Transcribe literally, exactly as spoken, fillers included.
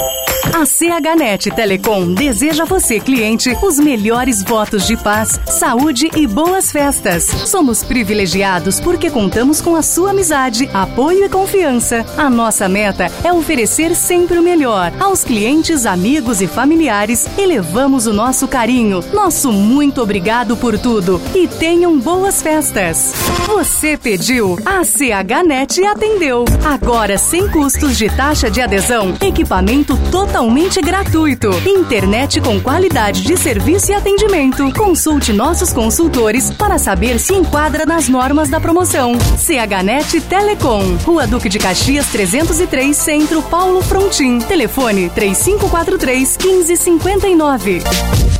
A CHNet Telecom deseja a você, cliente, os melhores votos de paz, saúde e boas festas. Somos privilegiados porque contamos com a sua amizade, apoio e confiança. A nossa meta é oferecer sempre o melhor. Aos clientes, amigos e familiares, elevamos o nosso carinho. Nosso muito obrigado por tudo e tenham boas festas. Você pediu, a CHNet atendeu. Agora sem custos de taxa de adesão, equipamento totalmente gratuito. Internet com qualidade de serviço e atendimento. Consulte nossos consultores para saber se enquadra nas normas da promoção. CHNet Telecom, Rua Duque de Caxias trezentos e três, Centro, Paulo Frontin. Telefone três cinco quatro três, um cinco cinco nove.